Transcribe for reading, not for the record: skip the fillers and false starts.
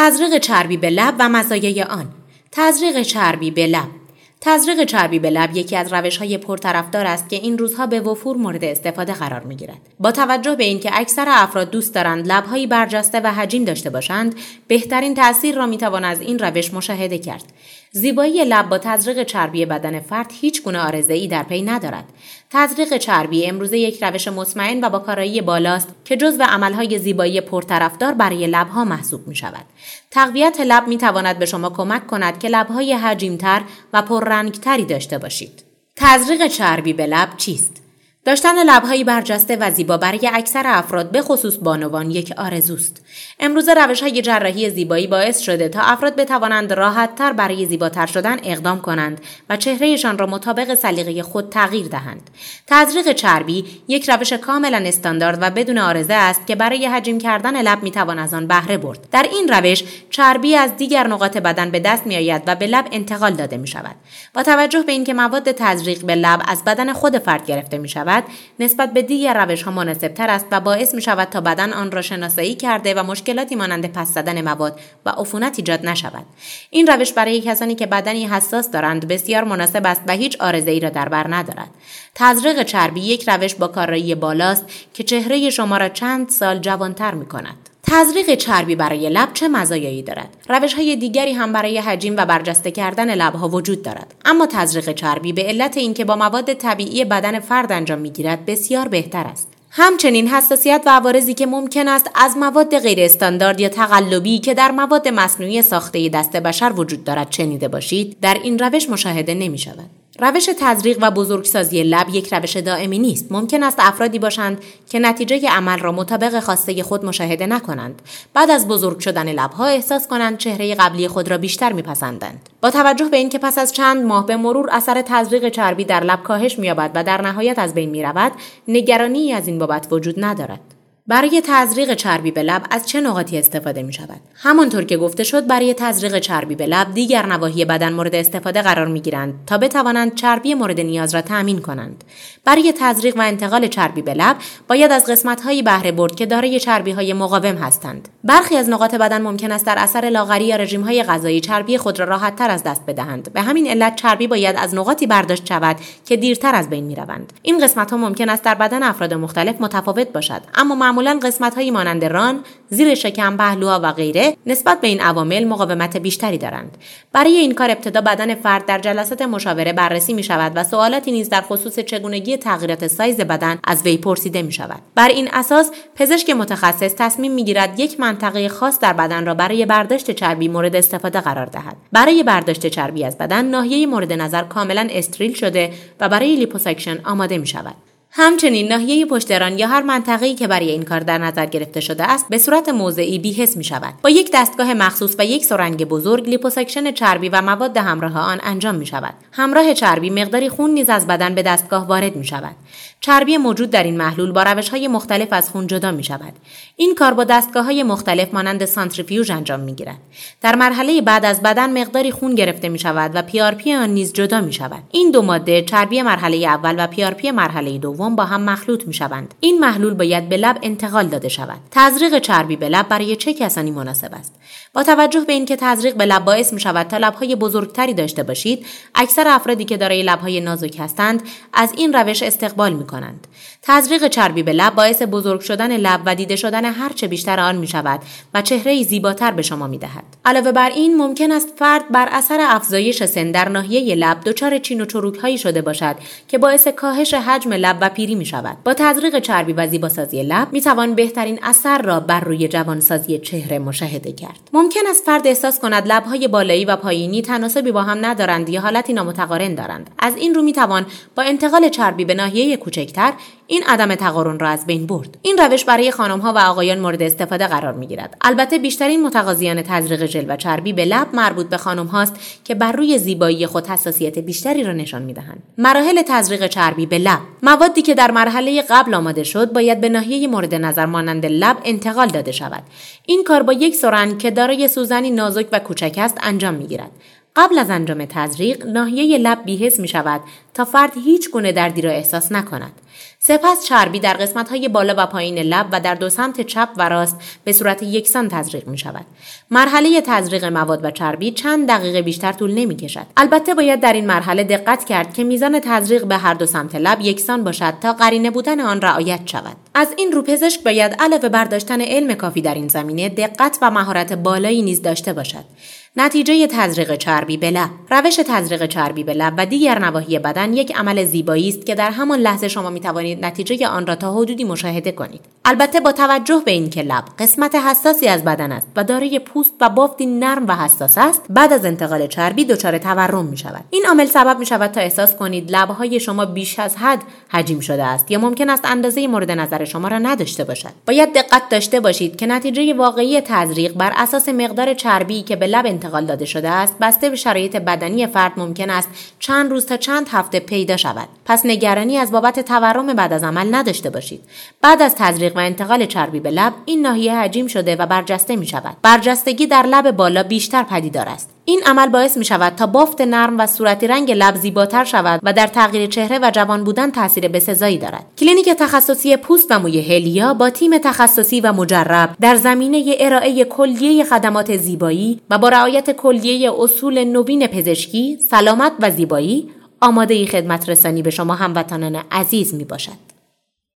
تزریق چربی به لب و مزایای آن. تزریق چربی به لب. تزریق چربی به لب یکی از روش‌های پرطرفدار است که این روزها به وفور مورد استفاده قرار می‌گیرد. با توجه به اینکه اکثر افراد دوست دارند لب‌هایی برجسته و حجیم داشته باشند، بهترین تأثیر را می‌توان از این روش مشاهده کرد. زیبایی لب با تزریق چربی بدن فرد هیچ گونه عارضه‌ای در پی ندارد. تزریق چربی امروزه یک روش مطمئن و با کارایی بالاست که جزو عملهای زیبایی پرطرفدار برای لب‌ها محسوب می‌شود. تقویت لب می‌تواند به شما کمک کند که لب‌های حجیم‌تر و پررنگ‌تری داشته باشید. تزریق چربی به لب چیست؟ داشتن لب‌هایی برجسته و زیبا برای اکثر افراد به خصوص بانوان یک آرزوست. امروزه روش‌های جراحی زیبایی باعث شده تا افراد بتوانند راحت‌تر برای زیباتر شدن اقدام کنند و چهرهشان را مطابق سلیقه خود تغییر دهند. تزریق چربی یک روش کاملا استاندارد و بدون عارضه است که برای حجیم کردن لب می‌توان از آن بهره برد. در این روش چربی از دیگر نقاط بدن به دست می‌آید و به لب انتقال داده می‌شود. با توجه به اینکه مواد تزریق به لب از بدن خود فرد گرفته می‌شود، نسبت به دیگر روش‌ها مناسب‌تر است و باعث می‌شود تا بدن آن را شناسایی کرده و مشکلاتی مانند پس زدن مواد و عفونت ایجاد نشود. این روش برای کسانی که بدنی حساس دارند بسیار مناسب است و هیچ عارضه‌ای را در بر ندارد. تزریق چربی یک روش با کارایی بالاست که چهره شما را چند سال جوان‌تر می‌کند. تزریق چربی برای لب چه مزایایی دارد؟ روش‌های دیگری هم برای حجیم و برجسته کردن لب‌ها وجود دارد، اما تزریق چربی به علت اینکه با مواد طبیعی بدن فرد انجام می‌گیرد بسیار بهتر است. همچنین حساسیت و عوارضی که ممکن است از مواد غیر استاندارد یا تقلبی که در مواد مصنوعی ساخته دست بشر وجود دارد شنیده باشید، در این روش مشاهده نمی‌شود. روش تزریق و بزرگسازی لب یک روش دائمی نیست. ممکن است افرادی باشند که نتیجه عمل را مطابق خواسته خود مشاهده نکنند. بعد از بزرگ شدن لب‌ها احساس کنند چهره قبلی خود را بیشتر می‌پسندند. با توجه به اینکه پس از چند ماه به مرور اثر تزریق چربی در لب کاهش می‌یابد و در نهایت از بین می‌رود، نگرانی از این بابت وجود ندارد. برای تزریق چربی به لب از چه نقاطی استفاده می شود؟ همانطور که گفته شد برای تزریق چربی به لب دیگر نواحی بدن مورد استفاده قرار می گیرند تا بتوانند چربی مورد نیاز را تأمین کنند. برای تزریق و انتقال چربی به لب باید از قسمت‌هایی بهره برد که دارای چربی‌های مقاوم هستند. برخی از نقاط بدن ممکن است در اثر لاغری یا رژیم‌های غذایی چربی خود را راحت‌تر از دست بدهند. به همین علت چربی باید از نقاطی برداشت شود که دیرتر از بین می‌روند. این قسمت‌ها ممکن است در بدن افراد مختلف متفاوت باشد، اما معمولاً قسمت‌های مانند ران، زیر شکم، پهلوها و غیره نسبت به این عوامل مقاومت بیشتری دارند. برای این کار ابتدا بدن فرد در جلسات مشاوره بررسی می‌شود و سوالاتی نیز در خصوص چگونگی تغییرات سایز بدن از وی پرسیده می‌شود. بر این اساس پزشک متخصص تصمیم می‌گیرد یک منطقه خاص در بدن را برای برداشت چربی مورد استفاده قرار دهد. برای برداشت چربی از بدن ناحیه مورد نظر کاملاً استریل شده و برای لیپوساکشن آماده می‌شود. همچنین ناحیه پشت ران یا هر منطقه‌ای که برای این کار در نظر گرفته شده است به صورت موضعی بی‌حس می‌شود. با یک دستگاه مخصوص و یک سرنگ بزرگ لیپوساکشن چربی و مواد همراه آن انجام می‌شود. همراه چربی مقداری خون نیز از بدن به دستگاه وارد می‌شود. چربی موجود در این محلول با روش‌های مختلف از خون جدا می‌شود. این کار با دستگاه‌های مختلف مانند سانتریفیوژ انجام می‌گیرد. در مرحله بعد از بدن مقداری خون گرفته می‌شود و PRP آن نیز جدا می‌شود. این دو ماده چربی مرحله اول و PRP مرحله دوم با هم مخلوط می‌شوند. این محلول باید به لب انتقال داده شود. تزریق چربی به لب برای چه کسانی مناسب است؟ با توجه به اینکه تزریق به لب باعث می‌شود تا لب‌های بزرگتری داشته باشید، اکثر افرادی که دارای لب‌های نازک هستند از این روش استقبال می‌کنند. تزریق چربی به لب باعث بزرگ شدن لب و دیده شدن هر چه بیشتر آن می‌شود و چهره‌ای زیباتر به شما می‌دهد. علاوه بر این ممکن است فرد بر اثر افزایش سن در ناحیه لب دچار چین و چروک‌هایی شده باشد که باعث کاهش حجم لب و پیری می‌شود. با تزریق چربی و زیباسازی لب می‌توان بهترین اثر را بر روی جوانسازی چهره مشاهده کرد. ممکن است فرد احساس کند لب‌های بالایی و پایینی تناسبی با هم ندارند یا حالتی نامتقارن دارند. از این رو می‌توان با انتقال چربی به ناحیه کوچکتر این عدم تقارن را از بین برد. این روش برای خانم‌ها و آقایان مورد استفاده قرار می‌گیرد. البته بیشترین متقاضیان تزریق ژل و چربی به لب مربوط به خانم‌هاست که بر روی زیبایی خود حساسیت بیشتری را نشان می‌دهند. مراحل تزریق چربی به لب: موادی که در مرحله قبل آماده شد باید به ناحیه مورد نظر مانند لب انتقال داده شود. این کار با یک سرنگ که دارای سوزنی نازک و کوچک است انجام می‌گیرد. قبل از انجام تزریق ناحیه لب بی‌حس می‌شود تا فرد هیچ گونه دردی را احساس نکند. سپس چربی در قسمت‌های بالا و پایین لب و در دو سمت چپ و راست به صورت یکسان تزریق می‌شود. مرحله تزریق مواد و چربی چند دقیقه بیشتر طول نمی‌کشد. البته باید در این مرحله دقت کرد که میزان تزریق به هر دو سمت لب یکسان باشد تا قرینه بودن آن رعایت شود. از این رو پزشک باید علاوه بر داشتن علم کافی در این زمینه دقت و مهارت بالایی نیز داشته باشد. نتیجه تزریق چربی به لب. روش تزریق چربی به لب و دیگر نواحی بدن یک عمل زیبایی است که در همان لحظه شما می توانید نتیجه آن را تا حدودی مشاهده کنید. البته با توجه به اینکه لب قسمت حساسی از بدن است و دارای پوست و بافتی نرم و حساس است، بعد از انتقال چربی دچار تورم می شود. این عامل سبب می شود تا احساس کنید لب‌های شما بیش از حد حجیم شده است یا ممکن است اندازه مورد نظر شما را نداشته باشد. باید دقت داشته باشید که نتیجه واقعی تزریق بر اساس مقدار چربی که به لب انتقال داده شده است بسته به شرایط بدنی فرد ممکن است چند روز تا چند هفته پیدا شود. پس نگرانی از بابت تورم بعد از عمل نداشته باشید. بعد از تزریق و انتقال چربی به لب این ناحیه حجیم شده و برجسته می شود. برجستگی در لب بالا بیشتر پدیدار است. این عمل باعث می شود تا بافت نرم و صورتی رنگ لب زیباتر شود و در تغییر چهره و جوان بودن تاثیر بسزایی دارد. کلینیک تخصصی پوست و موی هلیا با تیم تخصصی و مجرب در زمینه ارائه کلیه خدمات زیبایی و با رعایت کلیه اصول نوین پزشکی، سلامت و زیبایی آماده خدمت رسانی به شما هموطنان عزیز می باشد.